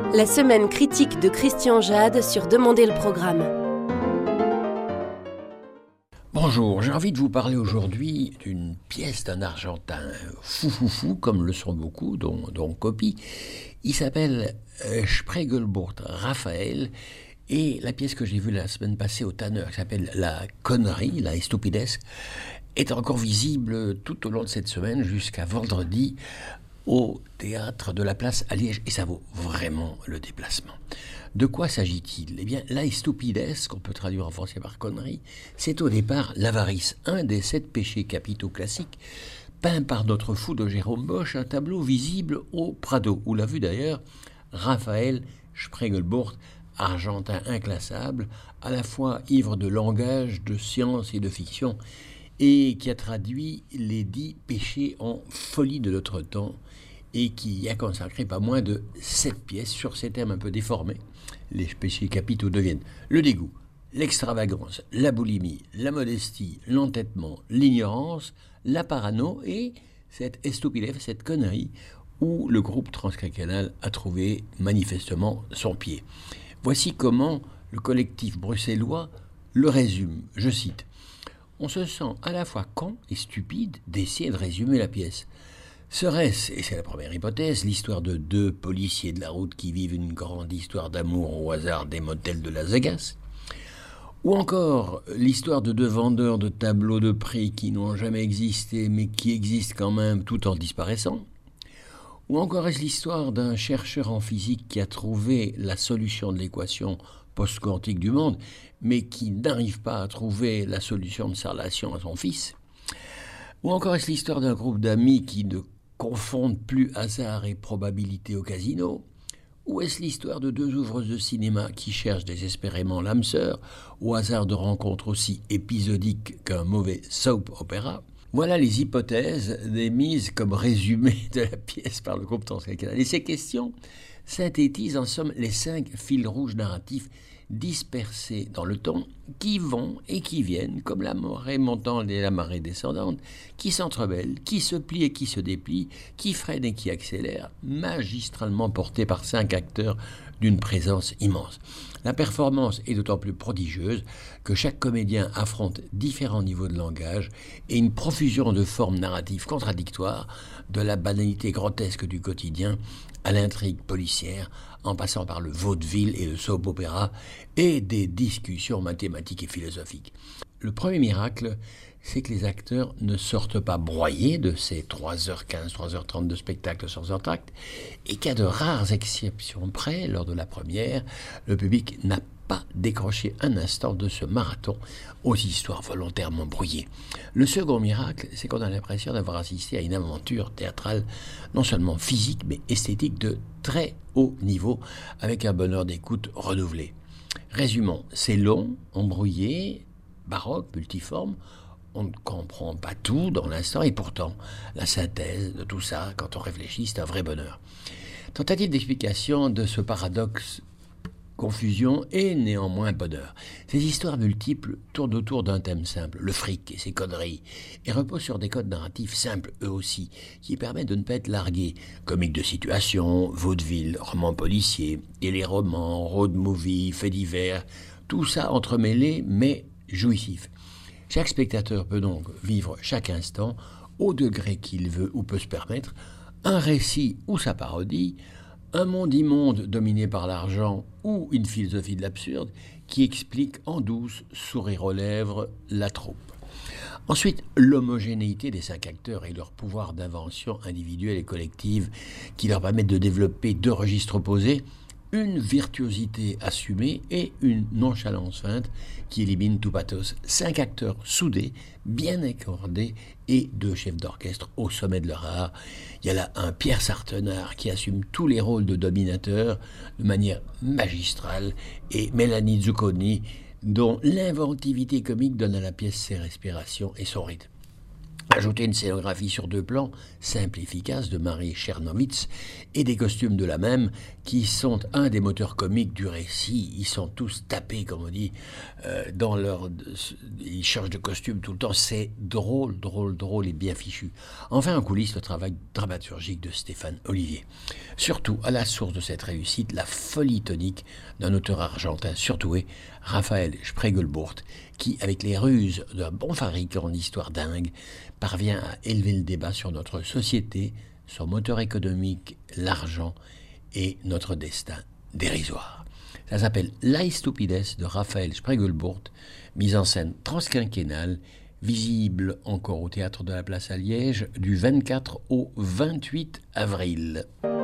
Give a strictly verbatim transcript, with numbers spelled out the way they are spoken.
La semaine critique de Christian Jade sur Demandez le programme. Bonjour, j'ai envie de vous parler aujourd'hui d'une pièce d'un Argentin fou fou fou, comme le sont beaucoup, dont, dont copie. Il s'appelle euh, Spiegelburg Raphaël, et la pièce que j'ai vue la semaine passée au Tanner, qui s'appelle La Connerie, La Estupidez, est encore visible tout au long de cette semaine jusqu'à vendredi au théâtre de la Place à Liège, et ça vaut vraiment le déplacement. De quoi s'agit-il ? Eh bien, la estupidez, qu'on peut traduire en français par connerie, c'est au départ l'avarice, un des sept péchés capitaux classiques, peint par notre fou de Jérôme Bosch, un tableau visible au Prado, où l'a vu d'ailleurs Raphaël Spiegelburg, argentin inclassable, à la fois ivre de langage, de science et de fiction, et qui a traduit les dix péchés en folie de notre temps, et qui a consacré pas moins de sept pièces sur ces thèmes un peu déformés. Les péchés capitaux deviennent le dégoût, l'extravagance, la boulimie, la modestie, l'entêtement, l'ignorance, la parano et cette estupidez, cette connerie où le groupe transquinquennal a trouvé manifestement son pied. Voici comment le collectif bruxellois le résume, je cite. « On se sent à la fois con et stupide d'essayer de résumer la pièce. Serait-ce, et c'est la première hypothèse, l'histoire de deux policiers de la route qui vivent une grande histoire d'amour au hasard des motels de Las Vegas ? Ou encore l'histoire de deux vendeurs de tableaux de prix qui n'ont jamais existé mais qui existent quand même tout en disparaissant ? Ou encore est-ce l'histoire d'un chercheur en physique qui a trouvé la solution de l'équation post-quantique du monde mais qui n'arrive pas à trouver la solution de sa relation à son fils ? Ou encore est-ce l'histoire d'un groupe d'amis qui ne confondent plus hasard et probabilité au casino ? Ou est-ce l'histoire de deux ouvreuses de cinéma qui cherchent désespérément l'âme sœur au hasard de rencontres aussi épisodiques qu'un mauvais soap opéra ? Voilà les hypothèses émises comme résumé de la pièce par le groupe transquinquennal. Et ces questions synthétisent en somme les cinq fils rouges narratifs dispersés dans le temps, qui vont et qui viennent, comme la marée montante et la marée descendante, qui s'entremêlent, qui se plient et qui se déplient, qui freinent et qui accélèrent, magistralement portés par cinq acteurs d'une présence immense. La performance est d'autant plus prodigieuse que chaque comédien affronte différents niveaux de langage et une profusion de formes narratives contradictoires, de la banalité grotesque du quotidien à l'intrigue policière, en passant par le vaudeville et le soap-opéra, et des discussions mathématiques et philosophiques. Le premier miracle, c'est que les acteurs ne sortent pas broyés de ces trois heures quinze, trois heures trente de spectacle sans entracte, et qu'à de rares exceptions près, lors de la première, le public n'a pas décroché un instant de ce marathon aux histoires volontairement brouillées. Le second miracle, c'est qu'on a l'impression d'avoir assisté à une aventure théâtrale non seulement physique, mais esthétique de très haut niveau, avec un bonheur d'écoute renouvelé. Résumons, c'est long, embrouillé, baroque, multiforme. On ne comprend pas tout dans l'instant, et pourtant, la synthèse de tout ça, quand on réfléchit, c'est un vrai bonheur. Tentative d'explication de ce paradoxe, confusion et néanmoins bonheur. Ces histoires multiples tournent autour d'un thème simple, le fric et ses conneries, et reposent sur des codes narratifs simples, eux aussi, qui permettent de ne pas être largués. Comiques de situation, vaudeville, romans policiers, téléromans, road movie, faits divers, tout ça entremêlé mais jouissif. Chaque spectateur peut donc vivre chaque instant, au degré qu'il veut ou peut se permettre, un récit ou sa parodie, un monde immonde dominé par l'argent ou une philosophie de l'absurde qui explique en douce, sourire aux lèvres, la troupe. Ensuite, l'homogénéité des cinq acteurs et leur pouvoir d'invention individuelle et collective qui leur permettent de développer deux registres opposés, une virtuosité assumée et une nonchalance feinte qui élimine tout pathos. Cinq acteurs soudés, bien accordés et deux chefs d'orchestre au sommet de leur art. Il y a là un Pierre Sartenard qui assume tous les rôles de dominateur de manière magistrale et Mélanie Zucconi dont l'inventivité comique donne à la pièce ses respirations et son rythme. Ajouter une scénographie sur deux plans, simple et efficace, de Marie Chernovitz, et des costumes de la même, qui sont un des moteurs comiques du récit. Ils sont tous tapés, comme on dit, euh, dans leur... Ils changent de costume tout le temps. C'est drôle, drôle, drôle et bien fichu. Enfin, en coulisses, le travail dramaturgique de Stéphane Olivier. Surtout, à la source de cette réussite, la folie tonique d'un auteur argentin surdoué, Raphaël Spiegelburth, qui, avec les ruses d'un bon fabricant en histoire dingue, parvient à élever le débat sur notre société, son moteur économique, l'argent, et notre destin dérisoire. Ça s'appelle La Stupides de Raphaël Spiegelburth, mise en scène transquinquennale, visible encore au Théâtre de la Place à Liège du vingt-quatre au vingt-huit avril.